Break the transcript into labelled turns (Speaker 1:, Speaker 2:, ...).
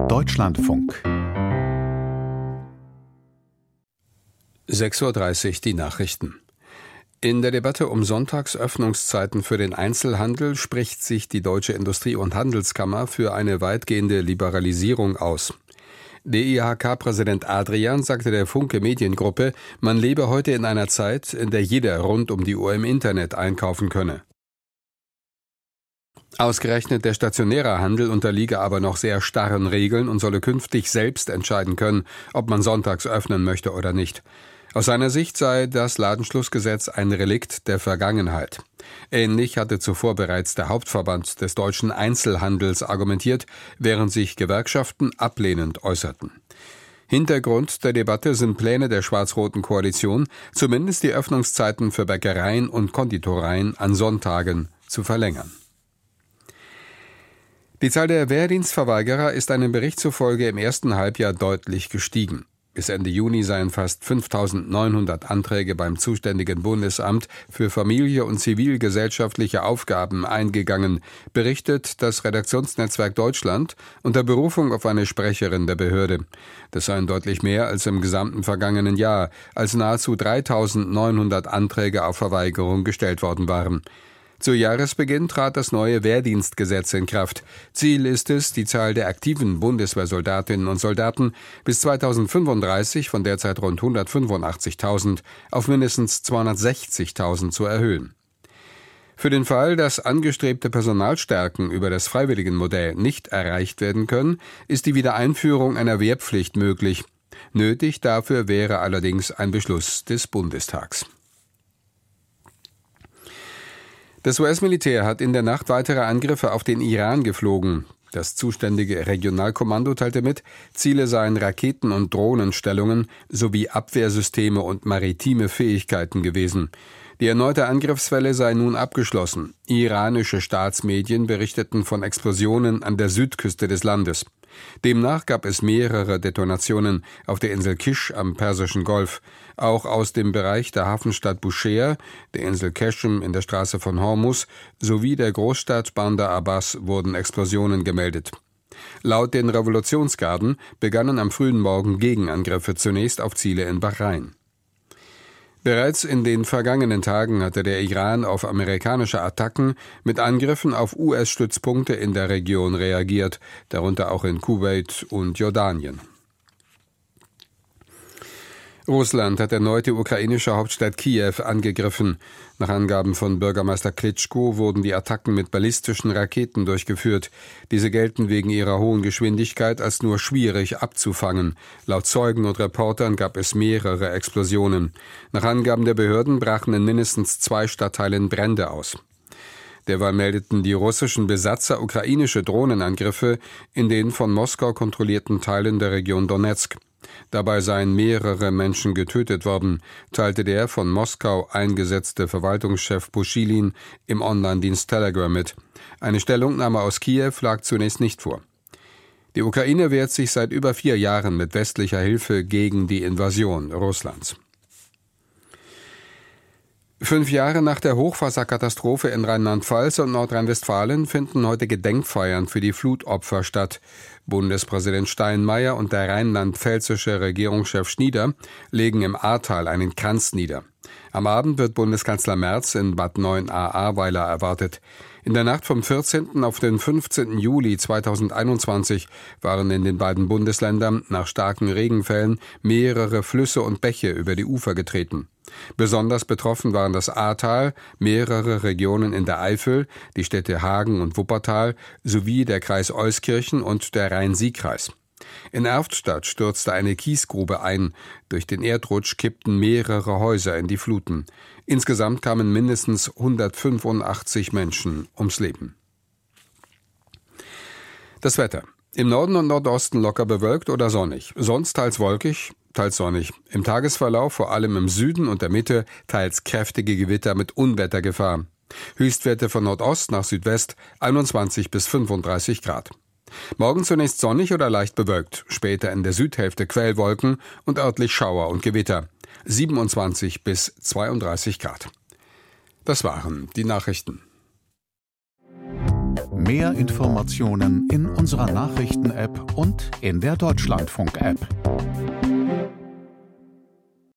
Speaker 1: Deutschlandfunk
Speaker 2: 6:30 Uhr die Nachrichten. In der Debatte um Sonntagsöffnungszeiten für den Einzelhandel spricht sich die Deutsche Industrie- und Handelskammer für eine weitgehende Liberalisierung aus. DIHK-Präsident Adrian sagte der Funke Mediengruppe, man lebe heute in einer Zeit, in der jeder rund um die Uhr im Internet einkaufen könne. Ausgerechnet der stationäre Handel unterliege aber noch sehr starren Regeln und solle künftig selbst entscheiden können, ob man sonntags öffnen möchte oder nicht. Aus seiner Sicht sei das Ladenschlussgesetz ein Relikt der Vergangenheit. Ähnlich hatte zuvor bereits der Hauptverband des deutschen Einzelhandels argumentiert, während sich Gewerkschaften ablehnend äußerten. Hintergrund der Debatte sind Pläne der schwarz-roten Koalition, zumindest die Öffnungszeiten für Bäckereien und Konditoreien an Sonntagen zu verlängern. Die Zahl der Wehrdienstverweigerer ist einem Bericht zufolge im ersten Halbjahr deutlich gestiegen. Bis Ende Juni seien fast 5.900 Anträge beim zuständigen Bundesamt für Familie und zivilgesellschaftliche Aufgaben eingegangen, berichtet das Redaktionsnetzwerk Deutschland unter Berufung auf eine Sprecherin der Behörde. Das seien deutlich mehr als im gesamten vergangenen Jahr, als nahezu 3.900 Anträge auf Verweigerung gestellt worden waren. Zu Jahresbeginn trat das neue Wehrdienstgesetz in Kraft. Ziel ist es, die Zahl der aktiven Bundeswehrsoldatinnen und Soldaten bis 2035 von derzeit rund 185.000 auf mindestens 260.000 zu erhöhen. Für den Fall, dass angestrebte Personalstärken über das Freiwilligenmodell nicht erreicht werden können, ist die Wiedereinführung einer Wehrpflicht möglich. Nötig dafür wäre allerdings ein Beschluss des Bundestags. Das US-Militär hat in der Nacht weitere Angriffe auf den Iran geflogen. Das zuständige Regionalkommando teilte mit, Ziele seien Raketen- und Drohnenstellungen sowie Abwehrsysteme und maritime Fähigkeiten gewesen. Die erneute Angriffswelle sei nun abgeschlossen. Iranische Staatsmedien berichteten von Explosionen an der Südküste des Landes. Demnach gab es mehrere Detonationen auf der Insel Kish am Persischen Golf. Auch aus dem Bereich der Hafenstadt Bushehr, der Insel Qeshm in der Straße von Hormuz sowie der Großstadt Bandar Abbas wurden Explosionen gemeldet. Laut den Revolutionsgarden begannen am frühen Morgen Gegenangriffe zunächst auf Ziele in Bahrain. Bereits in den vergangenen Tagen hatte der Iran auf amerikanische Attacken mit Angriffen auf US-Stützpunkte in der Region reagiert, darunter auch in Kuwait und Jordanien. Russland hat erneut die ukrainische Hauptstadt Kiew angegriffen. Nach Angaben von Bürgermeister Klitschko wurden die Attacken mit ballistischen Raketen durchgeführt. Diese gelten wegen ihrer hohen Geschwindigkeit als nur schwierig abzufangen. Laut Zeugen und Reportern gab es mehrere Explosionen. Nach Angaben der Behörden brachen in mindestens 2 Stadtteilen Brände aus. Derweil meldeten die russischen Besatzer ukrainische Drohnenangriffe in den von Moskau kontrollierten Teilen der Region Donezk. Dabei seien mehrere Menschen getötet worden, teilte der von Moskau eingesetzte Verwaltungschef Puschilin im Online-Dienst Telegram mit. Eine Stellungnahme aus Kiew lag zunächst nicht vor. Die Ukraine wehrt sich seit über 4 Jahren mit westlicher Hilfe gegen die Invasion Russlands. 5 Jahre nach der Hochwasserkatastrophe in Rheinland-Pfalz und Nordrhein-Westfalen finden heute Gedenkfeiern für die Flutopfer statt. Bundespräsident Steinmeier und der rheinland-pfälzische Regierungschef Schnieder legen im Ahrtal einen Kranz nieder. Am Abend wird Bundeskanzler Merz in Bad 9a-Ahrweiler erwartet. In der Nacht vom 14. auf den 15. Juli 2021 waren in den beiden Bundesländern nach starken Regenfällen mehrere Flüsse und Bäche über die Ufer getreten. Besonders betroffen waren das Ahrtal, mehrere Regionen in der Eifel, die Städte Hagen und Wuppertal sowie der Kreis Euskirchen und der Rhein-Sieg-Kreis. In Erftstadt stürzte eine Kiesgrube ein. Durch den Erdrutsch kippten mehrere Häuser in die Fluten. Insgesamt kamen mindestens 185 Menschen ums Leben. Das Wetter. Im Norden und Nordosten locker bewölkt oder sonnig. Sonst teils wolkig, teils sonnig. Im Tagesverlauf vor allem im Süden und der Mitte teils kräftige Gewitter mit Unwettergefahr. Höchstwerte von Nordost nach Südwest 21 bis 35 Grad. Morgen zunächst sonnig oder leicht bewölkt, später in der Südhälfte Quellwolken und örtlich Schauer und Gewitter. 27 bis 32 Grad. Das waren die Nachrichten.
Speaker 1: Mehr Informationen in unserer Nachrichten-App und in der Deutschlandfunk-App.